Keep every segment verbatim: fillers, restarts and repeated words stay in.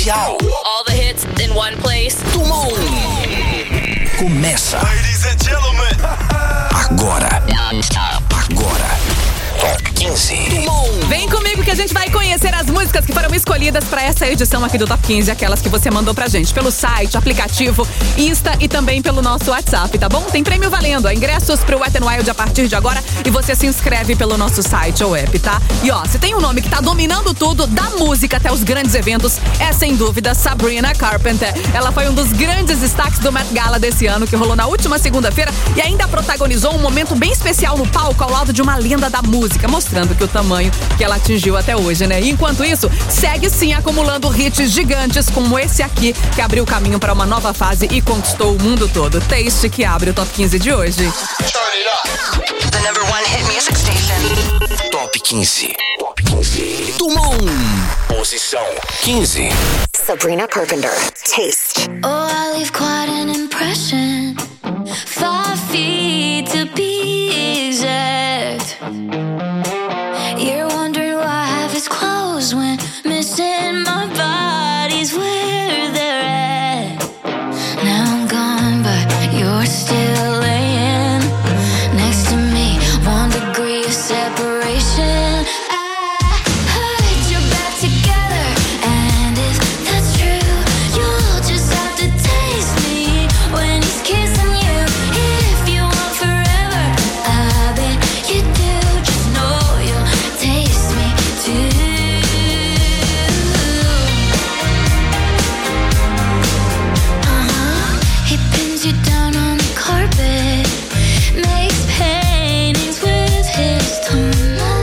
especial. All the hits in one place. Tumon. Começa. Ladies and gentlemen. Agora. Agora. Top quinze. Tumon. Vem comigo que a gente vai conhecer as músicas que foram escolhidas pra essa edição aqui do Top quinze, aquelas que você mandou pra gente pelo site, aplicativo, Insta e também pelo nosso WhatsApp, tá bom? Tem prêmio valendo, ingressos pro Wet n Wild a partir de agora e você se inscreve pelo nosso site ou app, tá? E ó, se tem um nome que tá dominando tudo, da música até os grandes eventos, é sem dúvida Sabrina Carpenter. Ela foi um dos grandes destaques do Met Gala desse ano, que rolou na última segunda-feira e ainda protagonizou um momento bem especial no palco ao lado de uma lenda da música, mostrando que o tamanho que ela atingiu até hoje, né? E enquanto isso, segue sim acumulando hits gigantes como esse aqui, que abriu o caminho para uma nova fase e conquistou o mundo todo. Taste, que abre o Top quinze de hoje. The number one hit music station. Top quinze. Top quinze. Tumon. Posição quinze. Sabrina Carpenter. Taste. Oh, I leave quite an impression. Five feet to be exact. You're wondering why I have his clothes when missing my body's where they're at. Now I'm gone, but you're still laying next to me. One degree of separation. I heard you're back together, and if that's true, you'll just have to taste me when he's kissing you. If you want forever, I bet you do. Just know you'll taste me too. Uh-huh. He pins you down on the carpet, makes paintings with his tongue.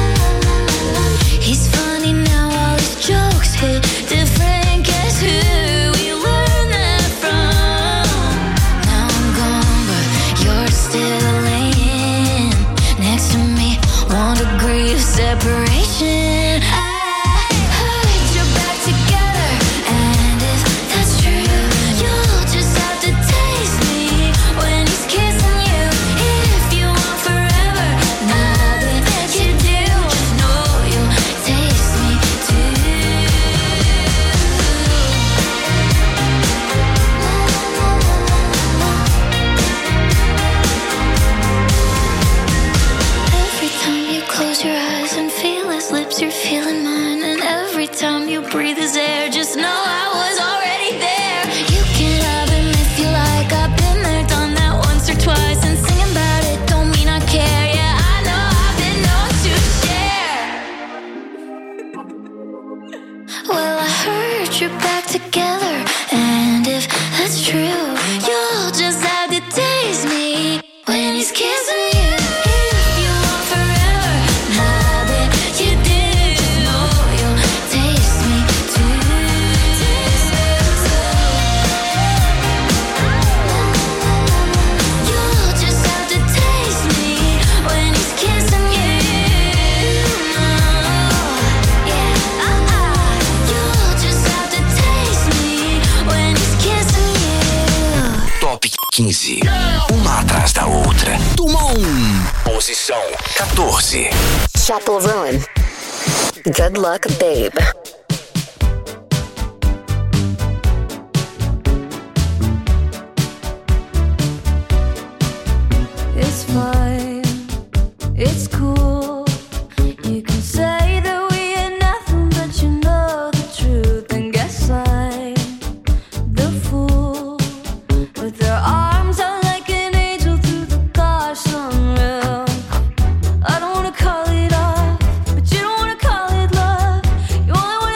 He's funny now, all his jokes hit different. Guess who we learned that from? Now I'm gone, but you're still laying next to me. One degree of separation. I heard you're back together, and if that's true, you'll just have to taste me when he's kissing you. If you want forever, I bet you do. Just know you'll taste me too. Every time you close your eyes and feel his lips, you're feeling mine. And every time you breathe his air, just know I was already there. You can have him if you like. I've been there, done that once or twice. And singing about it don't mean I care. Yeah, I know I've been known to share. Well, I heard you're back together, and if that's true, you'll just have to taste me when he's kissing you. If you want forever, I bet you do. Just know you'll taste me too. You'll just have to taste me when he's kissing you. Yeah, uh-uh. You'll just have to taste me when he's kissing you. Top quinze. Uma atrás da outra. Tumon. Posição quatorze. Chapel Roan. Good luck, babe. It's fine, it's cool. You can say that we ain't nothing, but you know the truth. And guess I'm the fool. With their arms out like an angel through the car sunroof. I don't wanna call it off, but you don't wanna call it love. You only wanna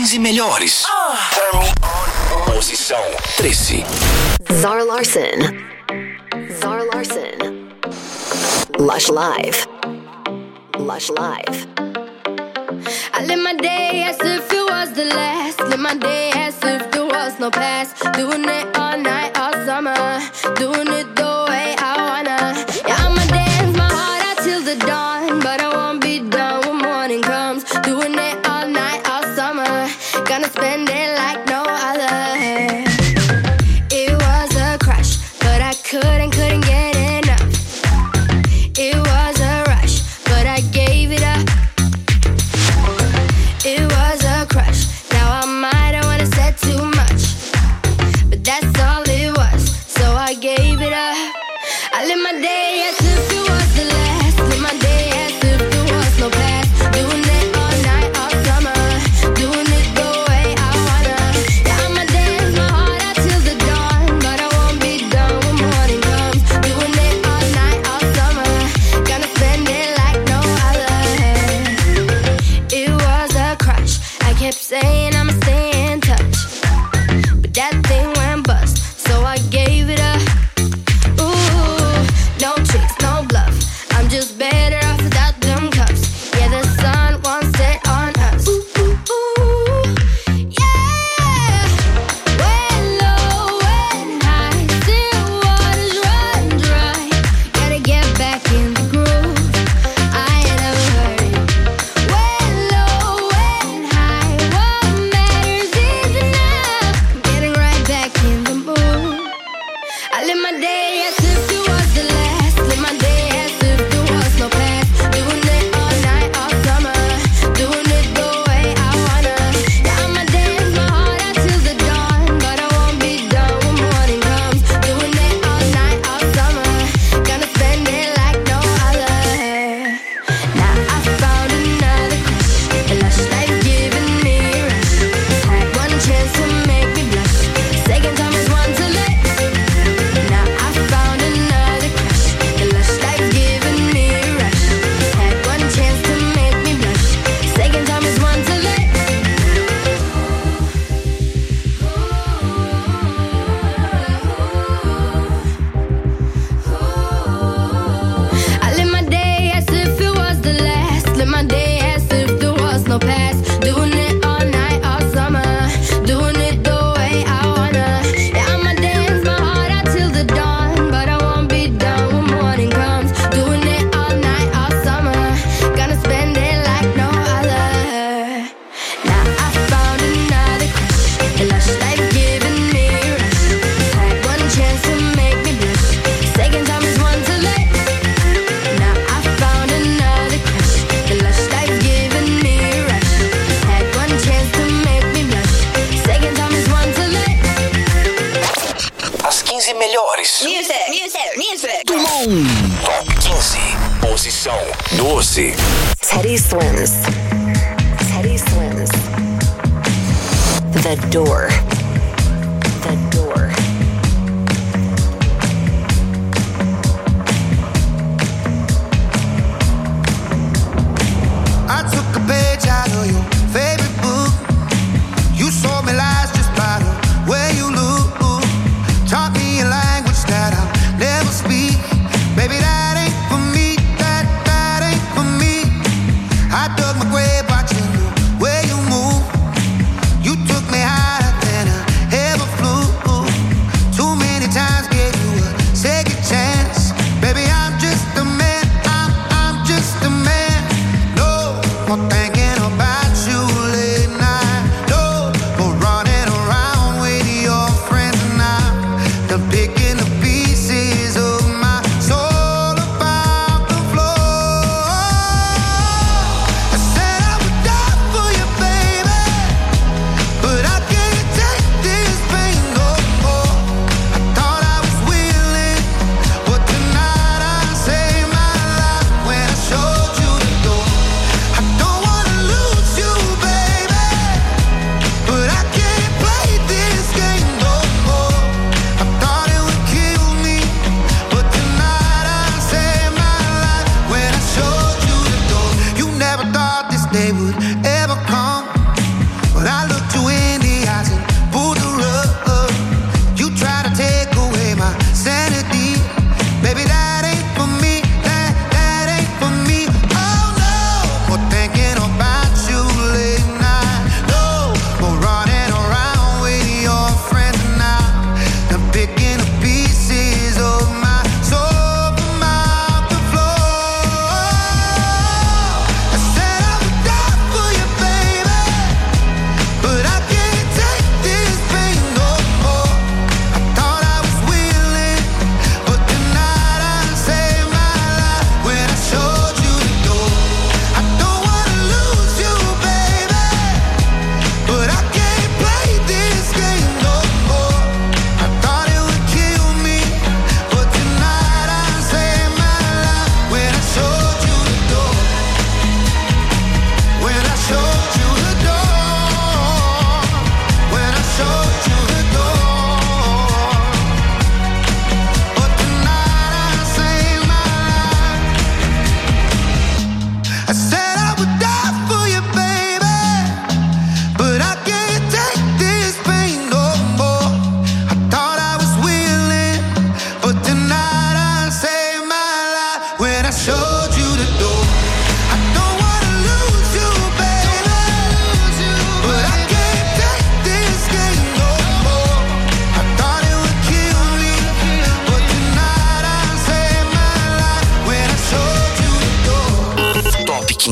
quinze melhores. Turn me on. Posição treze. Zara Larsson. Zara Larsson. Lush Live. Lush Live. I live my day as if it was the last. Live my day as if there was no past. Doing it all night, all summer. Doing it the way I wanna. Yeah, I'ma dance my heart out till the dawn. But I won't be done when morning comes. Doing it all night, all summer. Gonna spend it like no other. It was a crush, but I couldn't, couldn't get enough. It was a rush, but I gave it up. It was a crush. Now I might have wanna said too much, but that's all it was. So I gave it up. I live my day as if it was the last. Live my day as if there was no past. Doing it all night, all summer. Doing it the way I wanna. Yeah, I'ma dance my heart out till the dawn. But I won't be done when morning comes. Doing it all night, all summer. Gonna spend it like no other. It was a crush. I kept saying I'ma stay in touch, but that thing went bust. So I gave it up. Ooh, no tricks, no bluff. I'm just better off without them cuffs. Yeah, the sun won't set on us. Ooh, ooh, ooh, yeah. When low, when high, still waters run dry. Gotta get back in the groove. I ain't never heard. When low, when high, what matters is enough. I'm getting right back in the mood. I live my day as if it was the last. Live my day as if there was no past. Doing it all night, all summer. Doing it the way I wanna. Yeah, I'ma dance my heart out till the dawn. But I won't be done when morning comes. Doing it all night, all summer. Gonna spend it like no other. Now I found another crush. A lush life giving me a rush. Had one chance to make me blush. Second time is one to let. Now I found another crush. A lush life giving me a rush. Had one chance to make me blush. Second time is one to let. I live my day as if it was the last. Live my day as if there was no past. Doing it all night, all summer. Doing it the way I wanna. Yeah, I'ma dance my heart out till the dawn. But I won't be done when morning comes. Doing it all night, all summer. Gonna spend it like no other. Now I found another crush. A lush life giving me a rush. Had one chance to make me blush. Second time is one to let. Now I found another crush. A lush life giving me a rush. Had one chance to make me blush. Second time is one to let. As quinze melhores. Music, music, music. Tumon. Top quinze. Posição doze. Teddy Swims. Teddy Swims. The Door. The Door. I took a page out of your favorite book. You sold me lies just by the way you look. Taught me a language that I'll never speak. Baby, that ain't for me. That, that ain't for me. I dug my grave watching the way you move. You took me higher than I ever flew.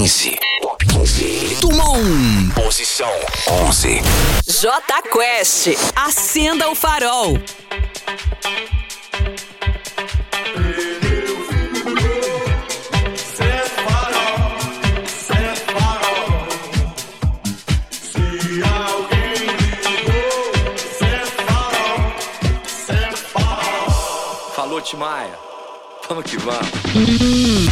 quinze. Top quinze. Tumon. Posição onze. J Quest, acenda o farol. Falou, Timaya. Vamos que vamos. Hum.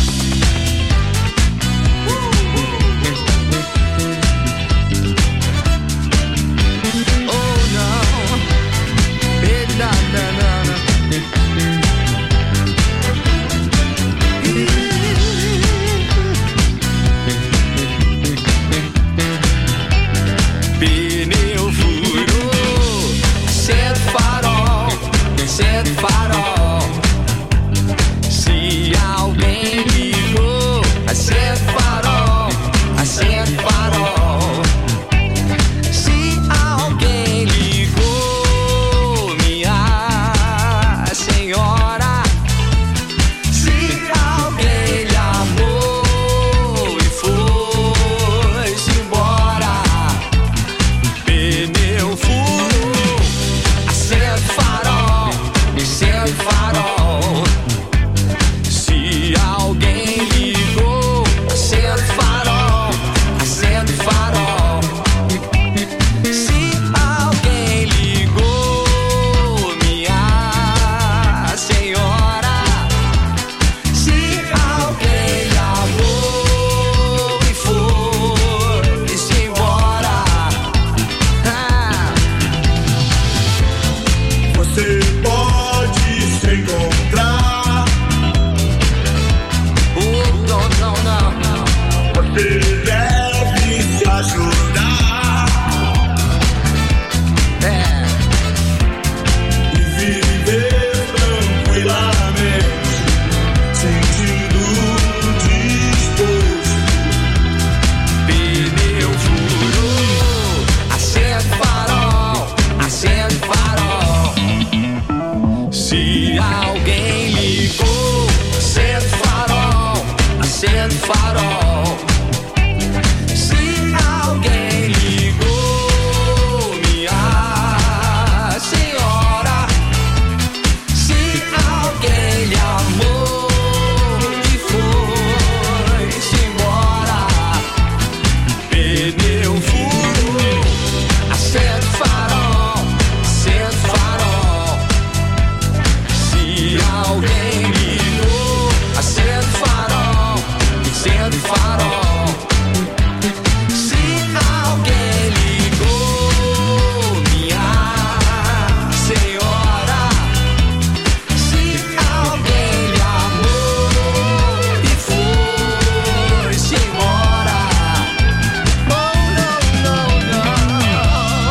Pneu furou, acende o farol, acende o farol. Se alguém ligou, acende o farol, acende o farol. Se alguém ligou, minha senhora. Se alguém lhe amou e foi-se embora. Pneu furou, acende o farol, acende o farol. Se alguém ligou, acende o farol, acende o farol. Se alguém ligou, minha senhora. Se alguém lhe amou e foi-se embora. Ah. Você pode se encontrar. Oh, não, não, não, não. Você deve se ajudar É. e viver tranquilamente, sentindo disposto. Pneu furou, acende o farol, acende o farol. Se alguém ligou, acende o farol, acende o farol. Se alguém ligou, minha senhora. Se alguém lhe amou e foi-se embora. Pneu furou, acende o farol, acende o farol. Se alguém ligou, acende o farol, acende o farol. Se alguém ligou, minha senhora. Se alguém lhe amou e foi-se embora. Oh, não, não, não.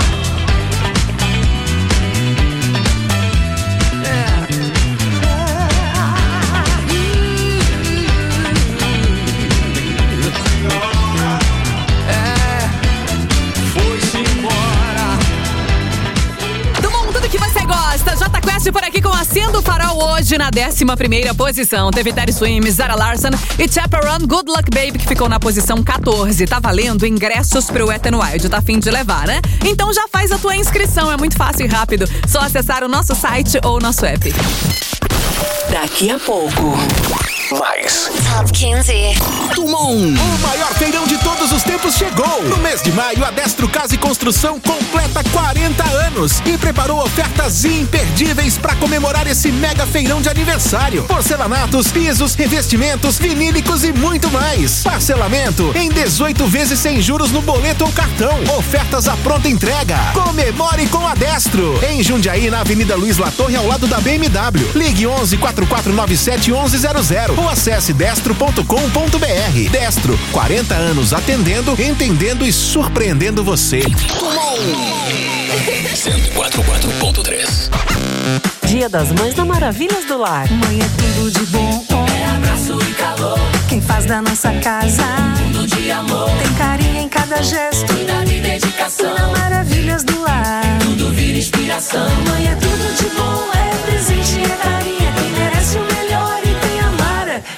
É, foi-se embora. Tumon, tudo que você gosta. J Quest por aqui com Acendo o Farol hoje na décima primeira posição. Teve Teddy Swims, Zara Larsson e Chaperone Good Luck Baby que ficou na posição quatorze. Tá valendo ingressos pro Wet n Wild. Tá a fim de levar, né? Então já faz a tua inscrição. É muito fácil e rápido. Só acessar o nosso site ou o nosso app. Daqui a pouco. Mais. Top quinze. Tumon. O maior feirão de todos os tempos chegou. No mês de maio, a Destro Casa e Construção completa quarenta anos e preparou ofertas imperdíveis para comemorar esse mega feirão de aniversário. Porcelanatos, pisos, revestimentos, vinílicos e muito mais. Parcelamento em dezoito vezes sem juros no boleto ou cartão. Ofertas à pronta entrega. Comemore com a Destro. Em Jundiaí, na Avenida Luiz Latorre, ao lado da B M W. Ligue onze, quatro quatro nove sete, onze zero zero ou acesse destro ponto com ponto b r. Destro, quarenta anos atendendo, entendendo e surpreendendo você. cento e quatro ponto quatro ponto três. Dia das Mães na Maravilhas do Lar. Mãe é tudo de bom, é abraço e calor. quem faz da nossa casa Tudo de amor, tem carinho em cada gesto, cuidado e dedicação. na Maravilhas do Lar. Tudo vira inspiração. Mãe é tudo de bom, é presente, é carinho, é quem merece o melhor e tem a Mara sempre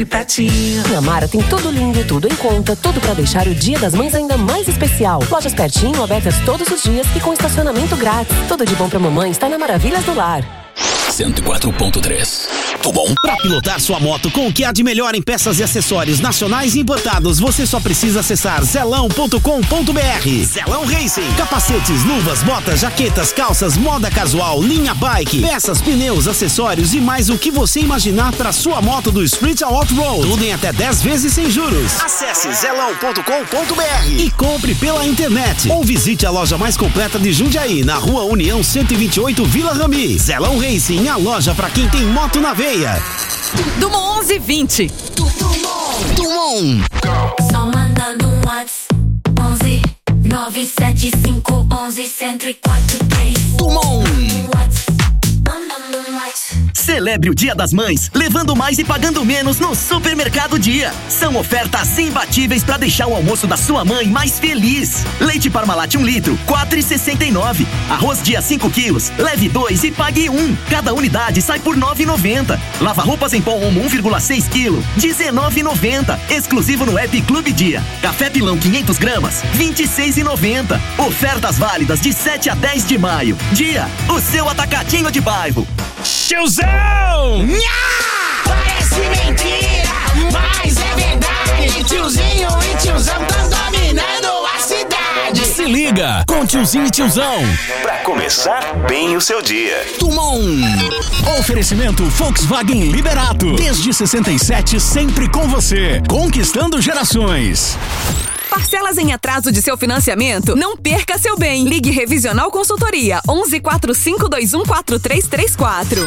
pertinho. Na Mara tem tudo lindo, tudo em conta, tudo pra deixar o Dia das Mães ainda mais especial. Lojas pertinho, abertas todos os dias e com estacionamento grátis. Tudo de bom pra mamãe está na Maravilhas do Lar. cento e quatro ponto três. Tudo bom? Pra pilotar sua moto com o que há de melhor em peças e acessórios nacionais e importados, você só precisa acessar zelão ponto com ponto br. Zelão Racing. Capacetes, luvas, botas, jaquetas, calças, moda casual, linha bike, peças, pneus, acessórios e mais o que você imaginar para sua moto do Street ao Off-Road. Tudo em até dez vezes sem juros. Acesse zelão ponto com ponto br e compre pela internet. Ou visite a loja mais completa de Jundiaí, na Rua União cento e vinte e oito, Vila Rami. Zelão Racing, a loja para quem tem moto na veia. Dumont onze vinte. Dumont. Só mandando um WhatsApp. onze nove sete cinco onze cento e quatro três. Dumont. Celebre o Dia das Mães, levando mais e pagando menos no Supermercado Dia. São ofertas imbatíveis para deixar o almoço da sua mãe mais feliz. Leite Parmalat um litro, quatro reais e sessenta e nove centavos. Arroz Dia cinco quilos, leve dois e pague um. Cada unidade sai por nove reais e noventa centavos. Lava roupas em pó Omo um vírgula seis quilos, dezenove reais e noventa centavos. Exclusivo no app Clube Dia. Café Pilão quinhentas gramas, vinte e seis reais e noventa centavos. Ofertas válidas de sete a dez de maio. Dia, o seu atacadinho de bairro. Tiozão! Nha! Parece mentira, mas é verdade. Tiozinho e tiozão tão dominando a cidade. Se liga com Tiozinho e Tiozão. Pra começar bem o seu dia. Dumont. Oferecimento Volkswagen Liberato. Desde sessenta e sete, sempre com você. Conquistando gerações. Parcelas em atraso de seu financiamento? Não perca seu bem. Ligue Revisional Consultoria onze quatro cinco dois um quatro três três quatro.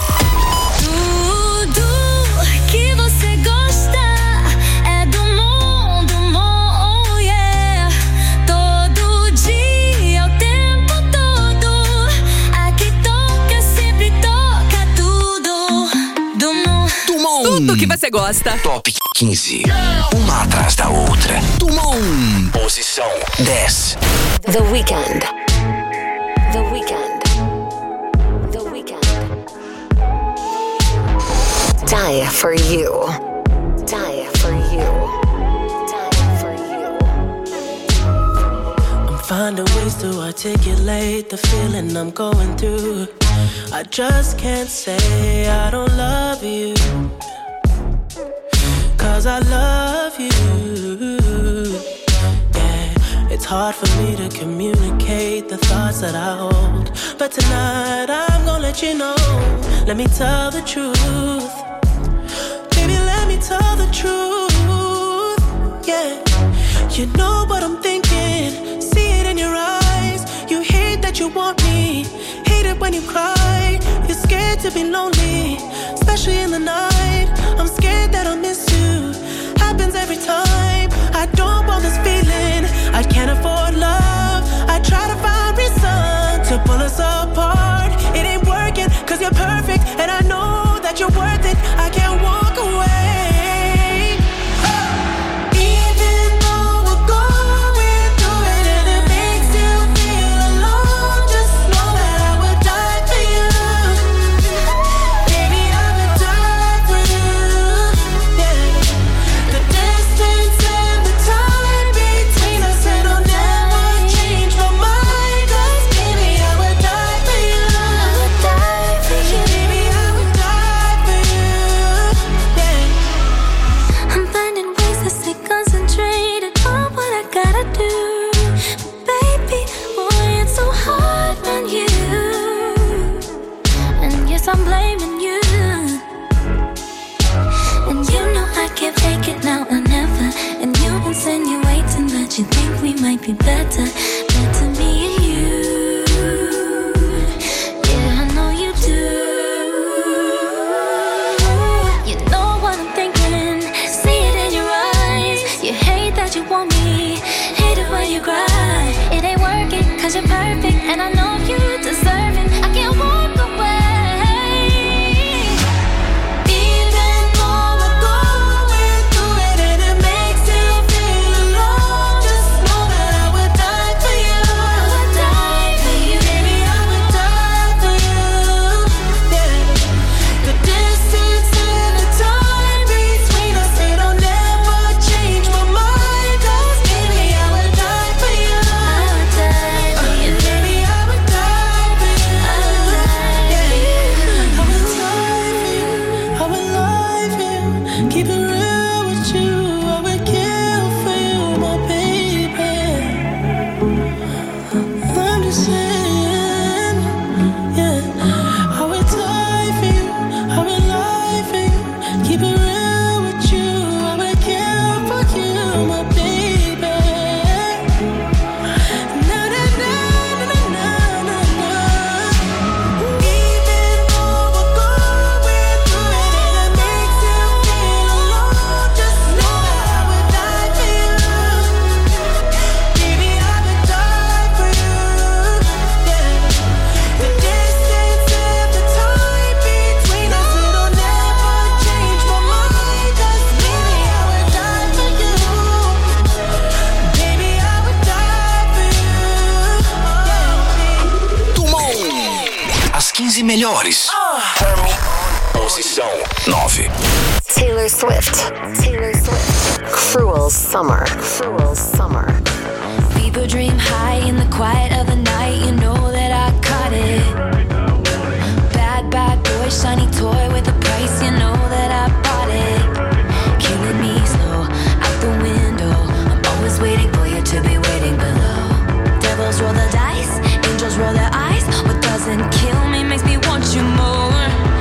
Tudo que você gosta é do mundo, oh yeah. Todo dia, o tempo todo. Aqui toca, sempre toca tudo. Do mundo. Dumont. Tudo que você gosta. Top quinze. Uma atrás da outra. Dumont. Posição dez. The Weeknd. The Weeknd. The Weeknd. Die for you. Die for you. Die for you. I'm finding ways to articulate the feeling I'm going through. I just can't say I don't love you. Cause I love you. Yeah, it's hard for me to communicate the thoughts that I hold. But tonight I'm gonna let you know. Let me tell the truth. Baby, let me tell the truth. Yeah, you know what I'm thinking. See it in your eyes. You hate that you want me. Hate it when you cry. You're scared to be lonely, especially in the night. I'm scared that I'll miss you. Happens every time. I don't want this feeling. I can't afford love. I try to find reason to pull us apart. It ain't working, cause you're perfect. And I know that you're worth it. I can't walk away. Even though we're going through it and it makes you feel alone, just know that I would die for you. Baby, I would die for you. Yeah. The distance and the time between us, it'll never quinze melhores. Turn posição nove. Taylor Swift. Taylor Swift. Cruel Summer. Cruel Summer. People dream high in the quiet of the night. You know that I caught it. Bad, bad boy, shiny toy with a price. You know that I bought it. Killing me slow, out the window. I'm always waiting for you to be waiting below. Devils roll the dice, angels roll their eyes. What doesn't kill me makes me want you more.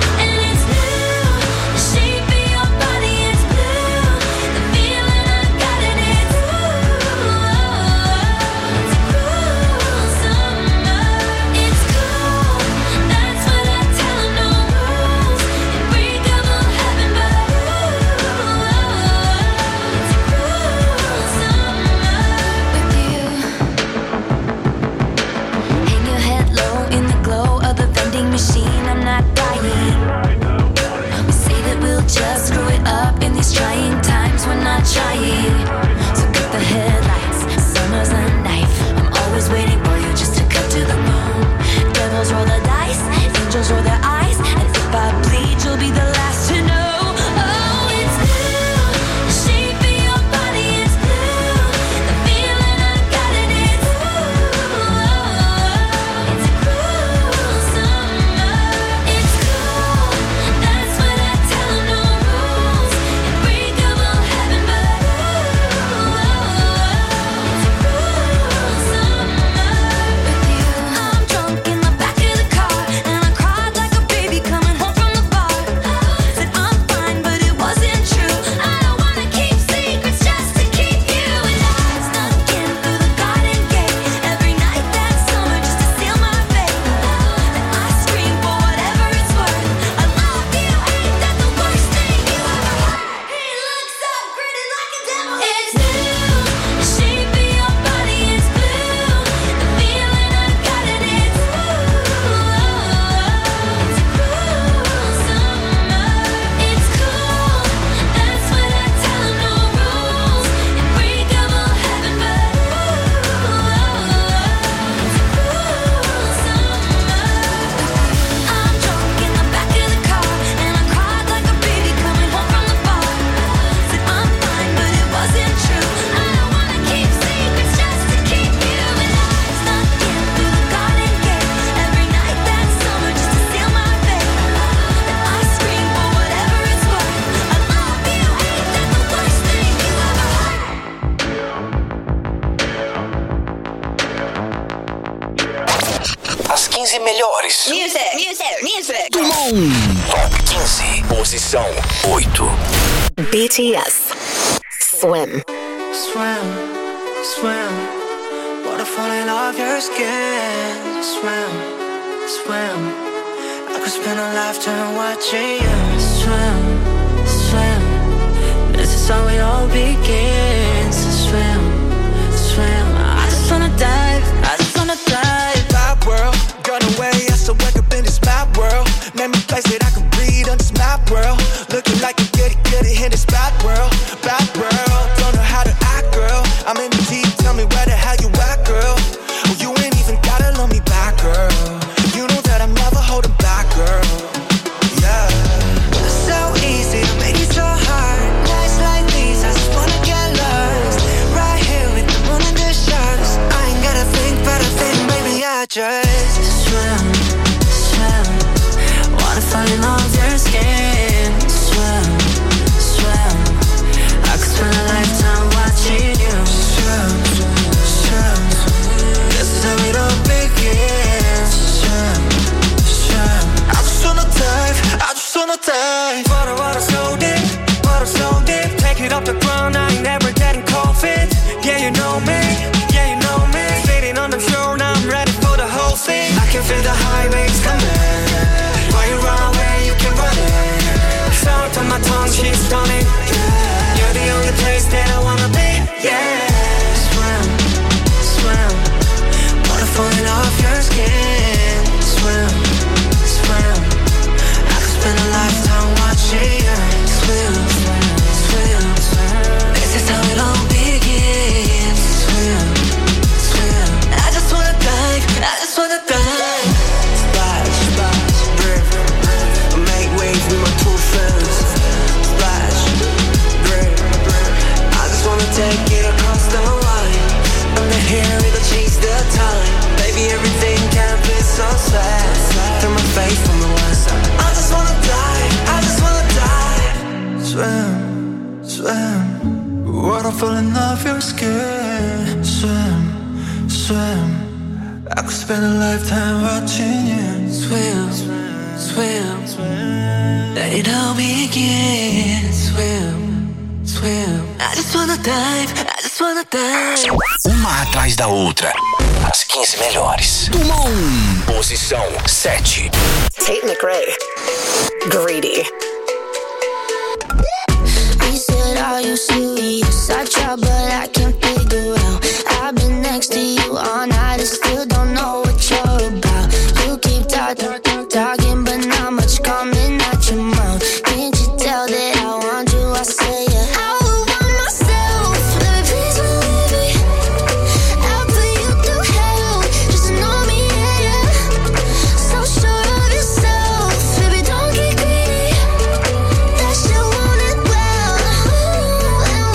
Just screw it up in these trying times. We're not trying. So cut the headlights. Summer's a knife. I'm always waiting for you just to cut to the bone. Devils roll the dice, angels roll their eyes, and if I bleed, you'll be the last to know. Oh, it's blue. The shape of your body is blue. The feeling I got it is blue. It's a cruel summer. It's cool. That's what I tell them. No rules. Unbreakable heaven, but it's a cruel summer with you. I'm drunk in the back of the car, and I cried like a baby coming home from the bar. Said I'm fine, but it wasn't true. I don't wanna keep secrets just to keep you. And I snuck in through the garden gate every night that summer just to seal my fate. Then I scream for whatever it's worth. I love you, ain't that the worst thing you ever heard? He looks up, grinning like a devil. It's blue. The shape of your body is blue. The feeling I got it is blue. It's a cruel summer. It's cool. That's what I tell them. No rules. Unbreakable heaven, but it's a cruel summer. I'm drunk in the back of the car, and I cried like a baby coming home from the bar. Said I'm fine, but it wasn't true. I don't wanna keep secrets just to keep you. And I snuck in through the garden gate every night that summer just to seal my fate. Then I scream for whatever it's worth. I love you, ain't that the worst thing you ever heard? As quinze melhores. Music, music, music. Do mundo. Top quinze. Posição oito. B T S. Swim. Swim, swim. Water falling off your skin. Swim, swim. I could spend a lifetime watching you. Swim, swim. This is how it all begins. Swim, swim. I just wanna dive. I just wanna dive. Bad world, got away. I still wake up in this mad world. Made me place that I can breathe on this mad world. Looking like a goody goody in this bad world. Bad world, don't know how to act, girl. I'm in the deep, tell me where the hell you at, girl. Oh, you ain't even gotta love me back, girl. You know that I'm never holding back, girl. Yeah. So easy to make it so hard. Nights like these, I just wanna get lost. Right here with the moon and the stars. I ain't gotta think, but I think maybe I just swim, swim. Water falling off your skin. Swim, swim. I could spend a lifetime watching you. Swim, swim. This is how it all begins. Swim, swim. I just wanna dive, I just wanna dive. Water, water so deep, water so deep. Take it off the ground, I ain't never getting cold feet. Yeah, you know me, yeah, you know me. Sitting on the shore, now I'm ready for the whole thing. I can feel the high waves coming. Why you run away, you can run it. Salt on my tongue, she's stunning. You're the only place that I wanna be, yeah. Swim, swim. Water falling off your skin. Swim, swim. I could spend a lifetime watching you. Swim, swim, swim. This is how it all begins. Swim, swim. I just wanna dive, I just wanna dive. Splash, of your skin. Swim, swim. I could spend a lifetime watching you swim, swim, swim. Let it all begin. Swim, swim. I just wanna dive, I just wanna dive. Uma atrás da outra. As quinze melhores. Tumon. Posição sete. Tate McRae. Greedy. He said, are you serious? I try, but I can't figure out. I've been next to you all night and still don't know what you're about. You keep talking, talking, but not much coming out your mouth. Can't you tell that I want you? I say yeah. I would want myself, baby, please believe me. I'll put you through hell, just to know me, yeah, yeah. So sure of yourself, baby, don't get greedy. That shit want it well, and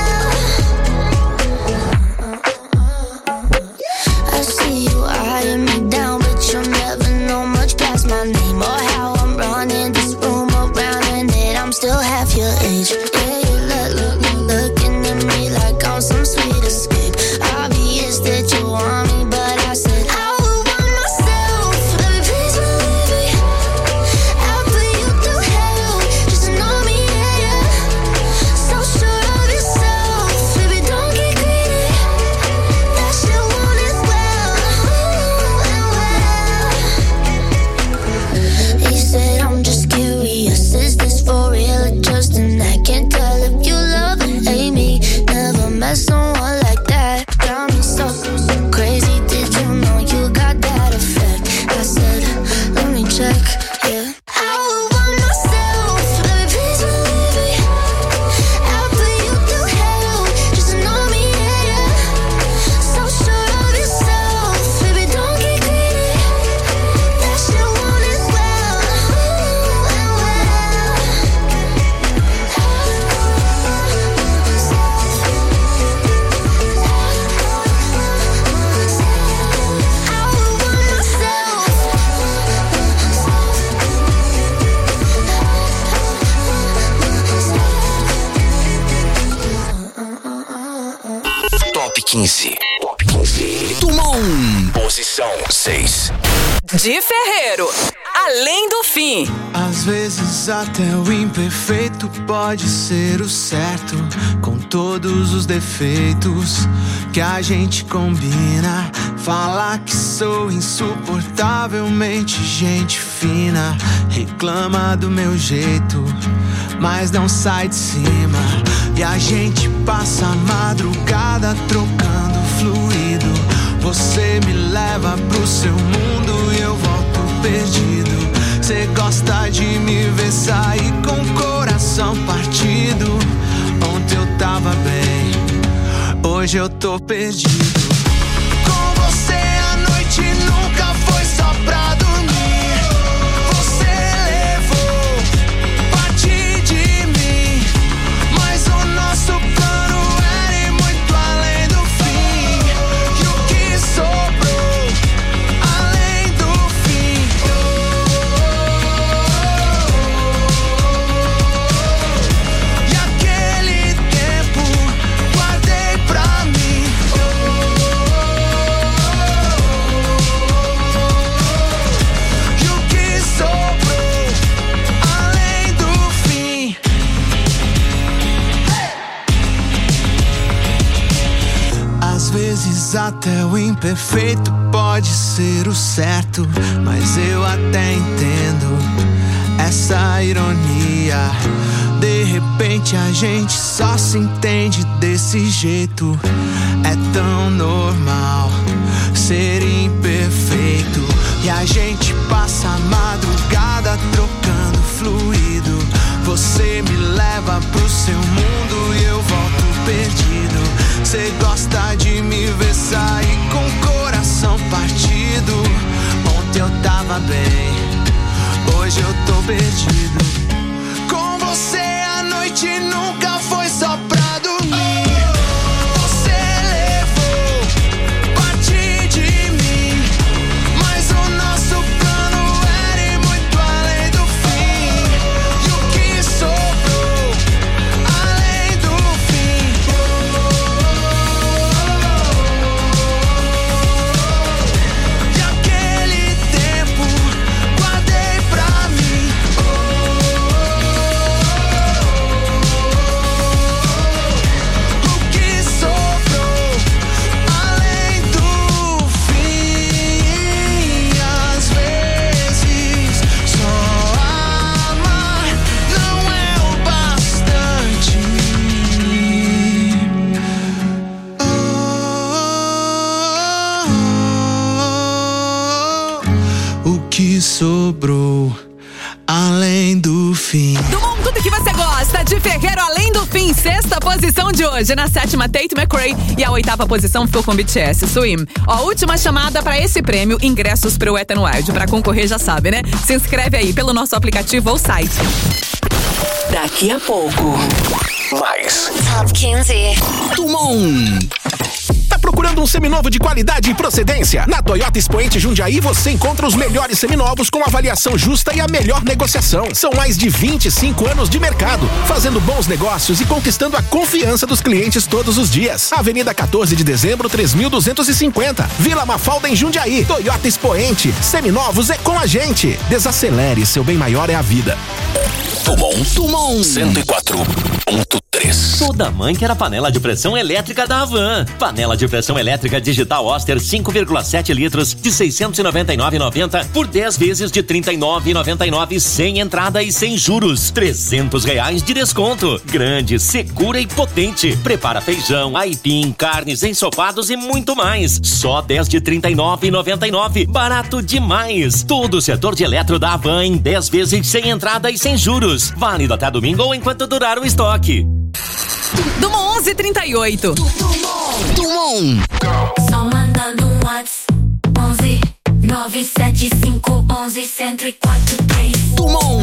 well. I see you eyeing me down, but you'll never know much past my name or how I'm running this room around and that I'm still half your age. Yeah, you look, look, look, looking at me like I'm some sweet escape. Obvious that you want me, but I said I would want myself, baby, please believe me. I'll put you through hell, just to know me, yeah, yeah. So sure of yourself, baby, don't get greedy. That shit want it well, and well. He said, I'm just curious, is this for real or just an act? Can't tell if you love or hate me. Never met someone like that. Got me so crazy, did you know you got that effect? I said, let me check, yeah. I would want myself, baby, please believe me. I'll put you through hell, just to know me, yeah, yeah. So sure of yourself, baby, don't get greedy. That shit want it well, and well. I would want myself. Top quinze. Top quinze. Tumon. Posição seis. De Ferreiro, Além do Fim. Às vezes até o imperfeito pode ser o certo, com todos os defeitos que a gente combina. Falar que sou insuportavelmente gente fina, reclama do meu jeito, mas não sai de cima. E a gente passa a madrugada trocando fluido. Você me leva pro seu mundo e eu volto perdido. Cê gosta de me ver sair com o coração partido. Ontem eu tava bem, hoje eu tô perdido. Com você a noite nunca foi só pra dormir. Você levou parte de mim, mas o nosso plano era ir muito além do fim. E o que sobrou além do fim? E aquele tempo guardei pra mim. E o que sobrou além do fim? Às vezes até o imperfeito pode ser o certo, mas eu até entendo essa ironia. De repente a gente só se entende desse jeito. É tão normal ser imperfeito. E a gente passa a madrugada trocando fluido. Você me leva pro seu mundo e eu volto perdido. Cê gosta de me ver sair com o coração partido. Ontem eu tava bem, hoje eu tô perdido. Com você a noite nunca foi só pra dormir. Você levou parte de mim, mas o nosso plano era ir muito além do fim. E o que sobrou além do fim? que sobrou além do fim. Do mundo, tudo que você gosta de Ferreiro Além do Fim. Sexta posição de hoje. Na sétima, Tate McRae. E a oitava posição ficou com B T S, Swim. Ó, última chamada pra esse prêmio. Ingressos pro Wet n Wild. Pra concorrer, já sabe, né? Se inscreve aí pelo nosso aplicativo ou site. Daqui a pouco. Mais. Top quinze. Tumon. Tá procurando um seminovo de qualidade e procedência? Na Toyota Expoente Jundiaí você encontra os melhores seminovos com avaliação justa e a melhor negociação. São mais de vinte e cinco anos de mercado, fazendo bons negócios e conquistando a confiança dos clientes todos os dias. Avenida quatorze de dezembro, três mil duzentos e cinquenta. Vila Mafalda, em Jundiaí. Toyota Expoente. Seminovos é com a gente. Desacelere, seu bem maior é a vida. Tumon. Tumon. cento e quatro ponto três. Toda mãe quer a panela de pressão elétrica da Havan. Panela de pressão elétrica digital Oster cinco vírgula sete litros de seiscentos e noventa e nove reais e noventa centavos por dez vezes de trinta e nove reais e noventa e nove centavos sem entrada e sem juros. trezentos reais de desconto. Grande, segura e potente. Prepara feijão, aipim, carnes, ensopados e muito mais. Só dez de trinta e nove reais e noventa e nove centavos. Barato demais. Todo o setor de eletro da Havan em dez vezes sem entrada e sem juros. Válido até domingo ou enquanto durar o estoque. Dumont onze trinta e oito. Tumon. Só mandando um WhatsApp. onze nove sete cinco onze cento e quatro três. Tumon.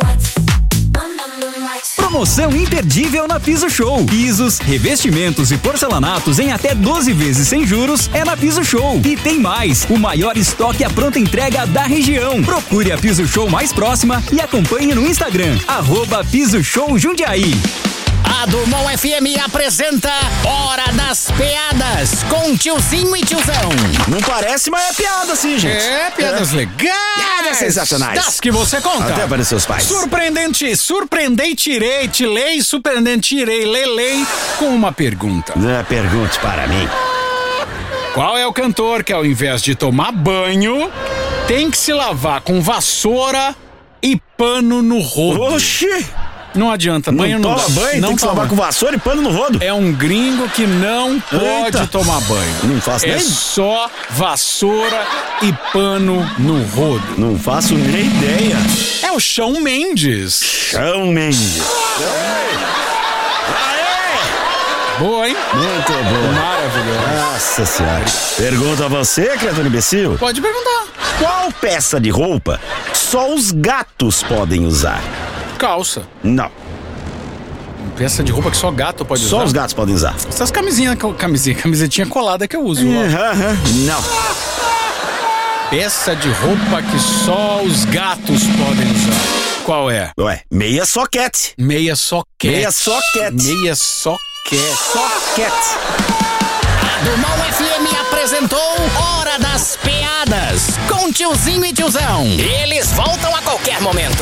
Promoção imperdível na Piso Show. Pisos, revestimentos e porcelanatos em até doze vezes sem juros é na Piso Show. E tem mais, o maior estoque à pronta entrega da região. Procure a Piso Show mais próxima e acompanhe no Instagram, arroba Piso Show Jundiaí. A Dumont F M apresenta Hora das Piadas com tiozinho e tiozão. Não parece, mas é piada sim, gente. É, piadas é. legais. Piadas sensacionais. Das que você conta. Até para seus pais. Surpreendente, surpreendei, tirei, tilei, surpreendente, tirei, lelei, com uma pergunta. É, pergunte para mim. Qual é o cantor que ao invés de tomar banho, tem que se lavar com vassoura e pano no rodo? Oxi! Não adianta, não banho não toma dá. banho, não tem que toma. lavar com vassoura e pano no rodo. É um gringo que não pode Eita. tomar banho. Não faço é nem... só vassoura e pano no rodo. Não faço nem ideia. É o Shawn Mendes. Shawn Mendes. Boa, hein? Muito boa. Maravilhoso. Nossa senhora. Pergunta a você, criatura imbecil. Pode perguntar. Qual peça de roupa só os gatos podem usar? Calça. Não. Peça de roupa que só gato pode só usar? Só os gatos podem usar. Essas camisinhas, camisinha, camisetinha colada que eu uso. Uh -huh. Não. Peça de roupa que só os gatos podem usar. Qual é? Ué, meia soquete. Meia soquete. Meia soquete. Meia soquete. Soquete. A Dumont F M apresentou Hora das Piadas com tiozinho e tiozão. Eles voltam a qualquer momento.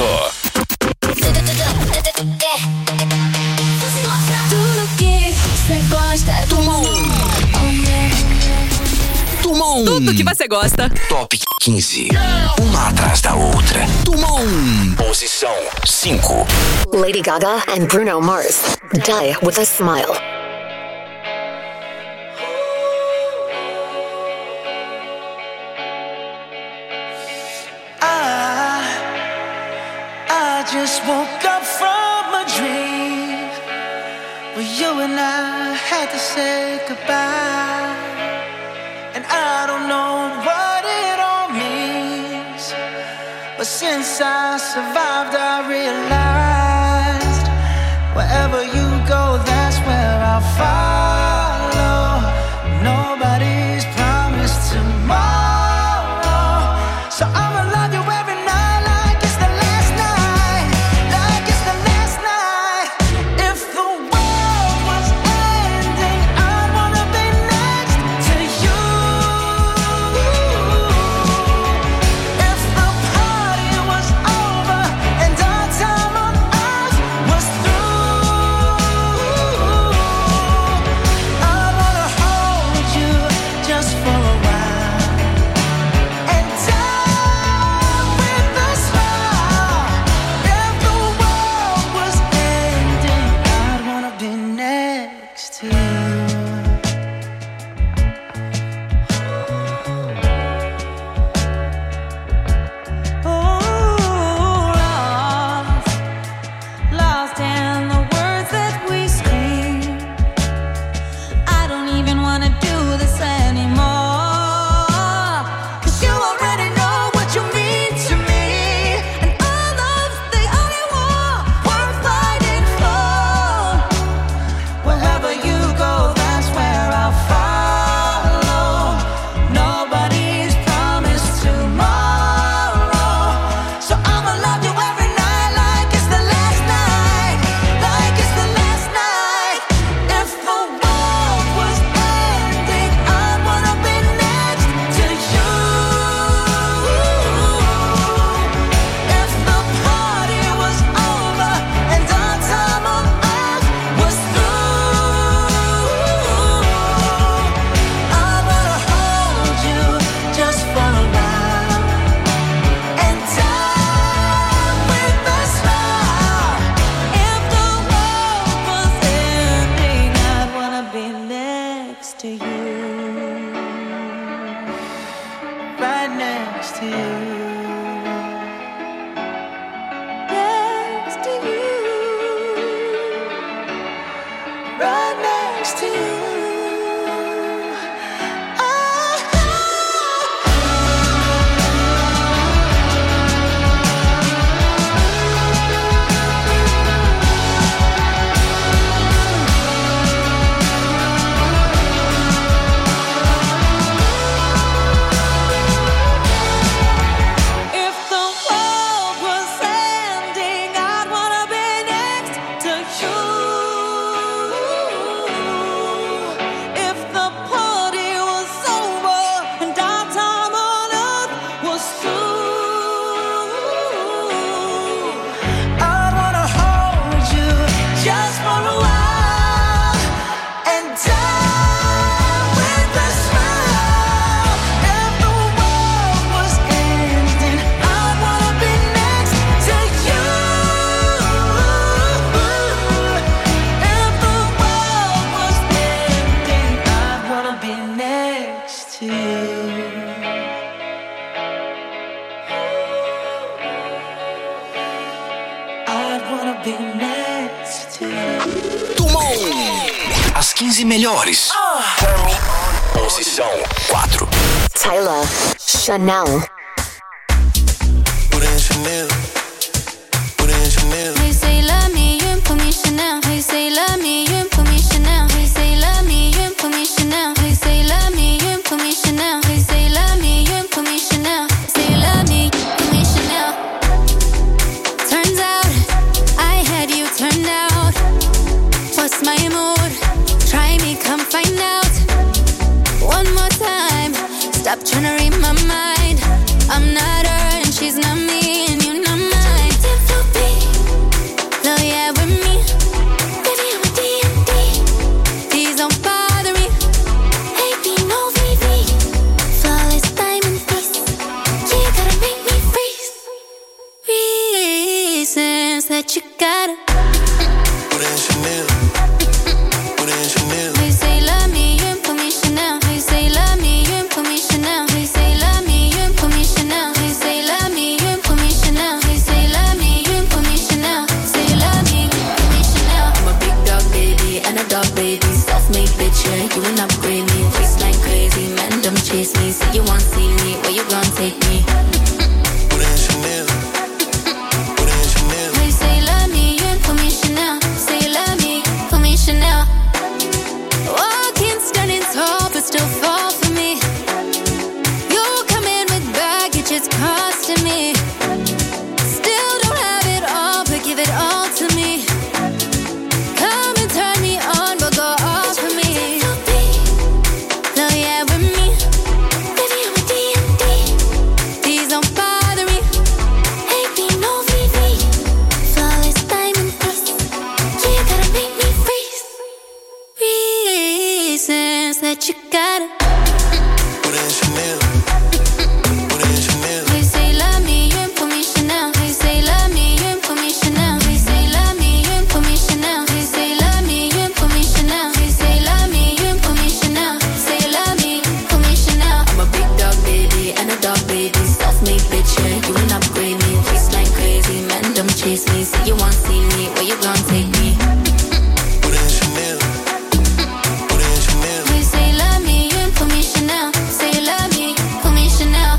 Tudo que você gosta. Tumon. Tumon. Tudo que você gosta. Top quinze. Uma atrás da outra. Tumon. Posição cinco. Lady Gaga and Bruno Mars. Die with a Smile. I just woke up from a dream where you and I had to say goodbye. And I don't know what it all means, but since I survived I realized wherever you go, that's where I'll follow. Nobody's promised tomorrow, so I'ma love you every night like it's the last night, like it's the last night. If the world was ending, I'd wanna be next to you. If the party was over and our time on earth was through, be next to you. Tumon. As quinze melhores. Posição quatro. Tyler, Chanel. Put in Chanel. Put in Chanel. They say love me, you put me Chanel. They say love me, you put me Chanel. They say love me, you put me Chanel. They say love me, you put me Chanel. They say love me, you put me Chanel. Say love me, put me Chanel. Turns out I had you turned out. What's my mood? Try me, come find out. One more time. Stop trying to read my mind. I'm not her and she's not me, and you're not mine. Love yeah with me. Baby, I'm a D and D. Please don't bother me. Hey, be no V V. Flawless diamond face. Yeah, you gotta make me freeze. Reasons that you gotta. Put in Chanel. Put in Chanel. They say love me, you put me Chanel. They say love me, you put me Chanel. They say love me, you put me Chanel. They say love me, you put me Chanel. They say love me, you put me Chanel. Say love me, put me Chanel. I'm a big dog baby and a dog baby. Self-made bitch, yeah, you ain't upgrade me. Waistline crazy, man, don't chase me. Say you want see me, where you gon' take me? Put in Chanel. Put in Chanel. They say love me, you put me Chanel. Say love me, put me Chanel. Walking standing tall, but still fall for me. You come in with baggage, it's costing me. Still don't have it all, but give it all to me. Come and turn me on, but go off for me. Love yeah with me. Baby, I'm a D and D. Please don't bother me. Hey, be no V V. Flawless diamond face. Yeah, you gotta make me freeze. Reasons that you gotta. Put in Chanel. Put in Chanel. They say love me, you put me Chanel. They say love me, you put me Chanel. They say love me, you put me Chanel. They say love me, you put me Chanel. They say love me, you put me Chanel. Say love me, put me Chanel. I'm a big dog baby and a dog baby. Self-made bitch, yeah, you ain't upgrade me. Waistline crazy, man, don't chase me. Say you want see me, where you gon' take me? Put in Chanel. Put in Chanel. They say love me, you put me Chanel. Say love me, put me Chanel.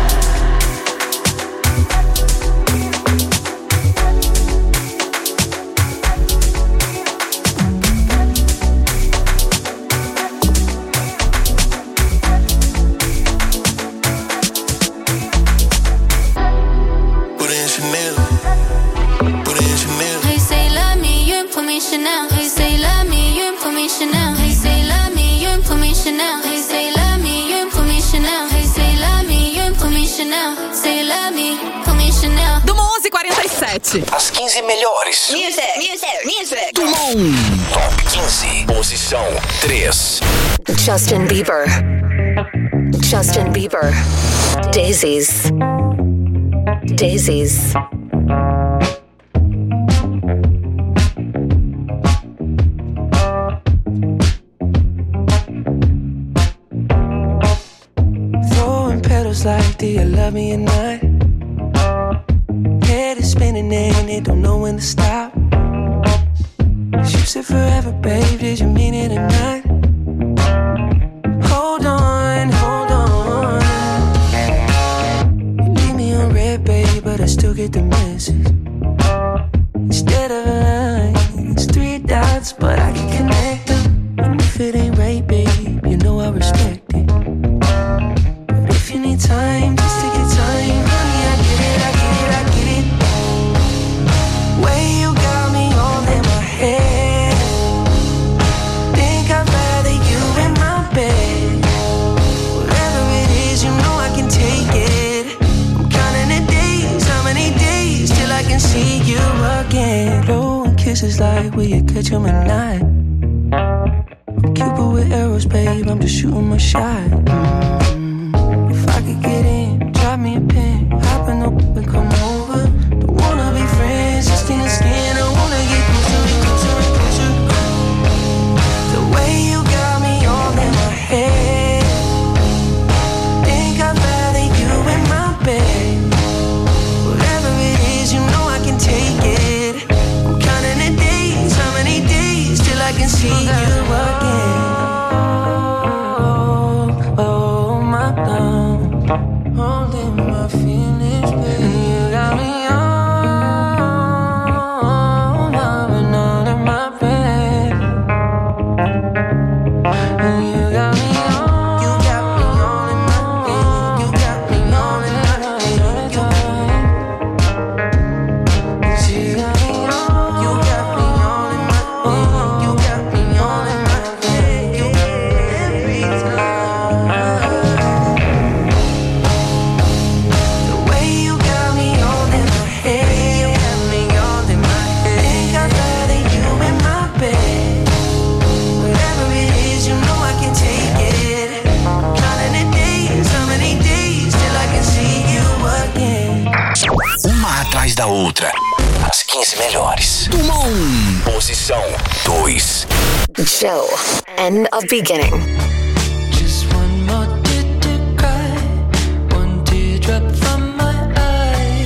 Put in Chanel. Put in Chanel. They say love me, you put me Chanel. They say love me, you put me Chanel. They say love me, you put me Chanel. They say love me, you put me Chanel. They say love me, you put me Chanel. Say love me, put me Chanel. Do onze e quarenta e sete. As quinze melhores. Music, music, music. Tumon. Top quinze. Posição três. Justin Bieber. Justin Bieber. Daisies. Daisies. Throwing petals like, do you love me or not? Head is spinning and it don't know when to stop. You said forever, babe, did you mean it or not? Hold on, hold on. You leave me on red, babe, but I still get the message. Instead of a line, it's three dots, but I can connect them. And if it ain't right, babe, you know I respect it. But if you need time, just take your time. Honey, I get it, I get it, I get it. Way you got me all in my head. Think I'd rather you in my bed. Whatever it is, you know I can take it. I'm counting the days, how many days till I can see you again. Blowing kisses like, will you catch 'em at night? I'm Cupid with arrows, babe, I'm just shooting my shot. Mm-hmm. If I could get in, drop me a pin, hop in up and come over. Don't wanna be friends, just in the skin, I wanna get closer and closer and closer. The way you got me all in my head. Think I'd rather you in my bed. Whatever it is, you know I can take it. I'm see you again. Oh, my love, holding my feelings, baby. You got me on, loving all in my bed. You got me on, you got me on in my bed. You got me on in my bed. You got me on, you got me on in my bed. You got me on in my bed. You every time. The way you got me on in my head, you got me on in my head. Think I'd rather you in my bed. Whatever it is, you know I can take it. Counting the days, how many days till I can see you again. Uma atrás da outra. As quinze melhores. Turma um. Posição dois. Joe, end of beginning. Just one more tear to cry, one teardrop from my eye.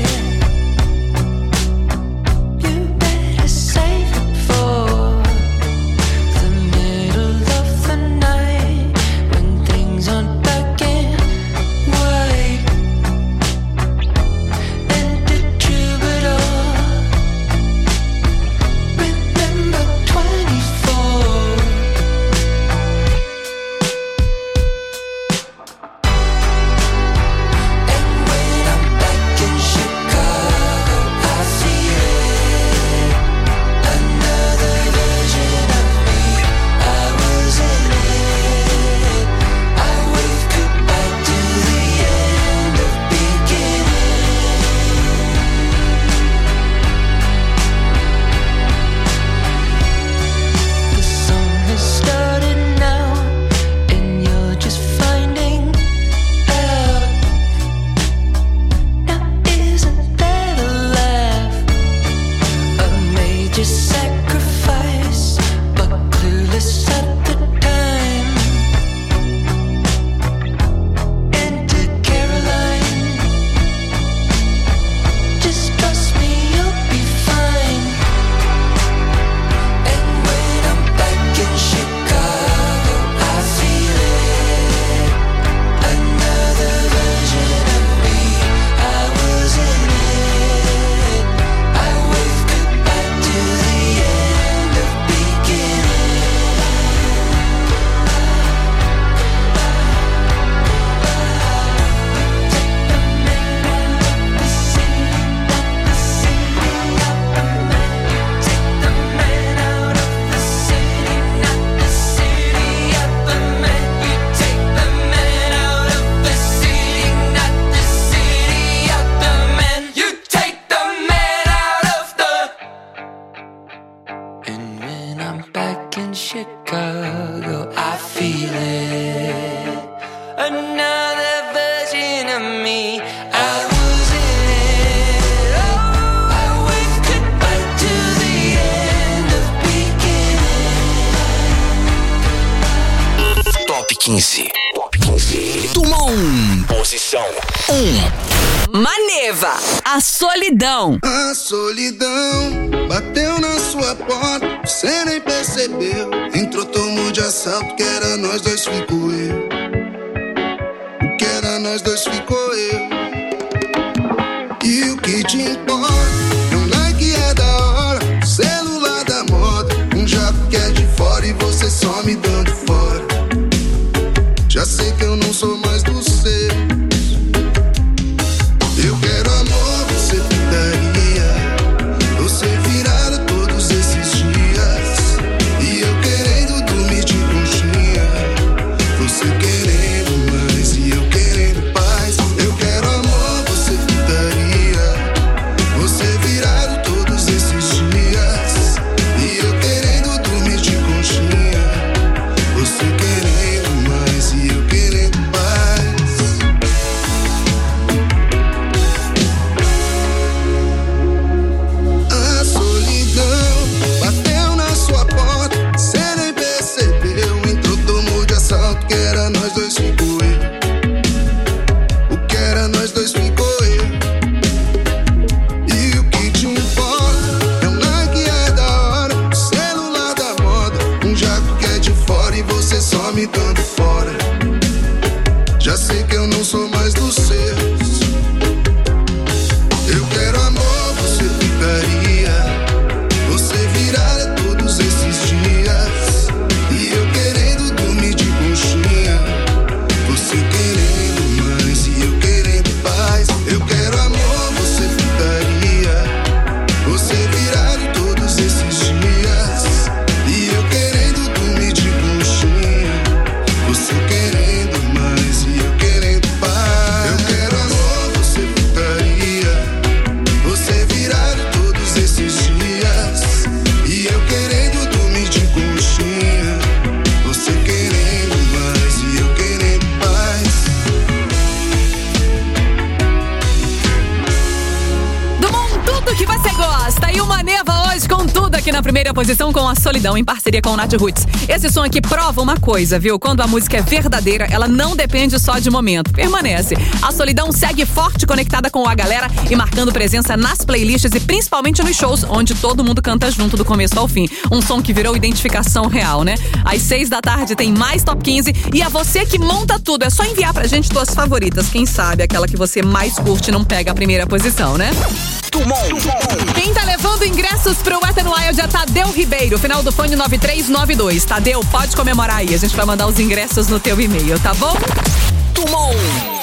You better save it for the middle of the night, when things aren't black and white. And the troubadour, remember twenty-four. And when I'm back in Chicago, I feel it. Another version of me, I was in it. I wave goodbye to the end of beginning. The song has started now, and you're just finding out. Now isn't that a laugh? A major sacrifice, but clueless at the time. And to Caroline, just trust me, you'll be fine. And when I'm back in Chicago, I feel it. Another version of me, I was in it. I wave goodbye to the end of And when I'm back in Chicago, I feel it. Another version of me, I was in it. Oh, I wave goodbye to the end of beginning. Top quinze. Top quinze. Turma um. Posição um. Maneva, a solidão. A solidão bateu na sua porta, você nem percebeu. Entrou, tomou de assalto, que era nós dois, ficou eu. O que era nós dois, ficou eu. E o que te importa é um like é da hora, celular da moda, um jato que é de fora e você só me dando fora. Já sei que eu não sou mais do seu. Eu quero amor, você putaria, você virada todos esses dias. E eu querendo dormir de conchinha, você querendo mais e eu querendo paz. Eu quero amor, você putaria, você aqui na primeira posição com A Solidão, em parceria com o Nath Roots. Esse som aqui prova uma coisa, viu? Quando a música é verdadeira, ela não depende só de momento, permanece. A Solidão segue forte, conectada com a galera e marcando presença nas playlists e principalmente nos shows, onde todo mundo canta junto do começo ao fim. Um som que virou identificação real, né? Às seis da tarde tem mais Top quinze e é você que monta tudo. É só enviar pra gente tuas favoritas. Quem sabe aquela que você mais curte não pega a primeira posição, né? Quem tá levando ingressos pro Wet n Wild é Tadeu Ribeiro, final do fone nove três nove dois. Tadeu, pode comemorar aí. A gente vai mandar os ingressos no teu e-mail, tá bom? Tumon.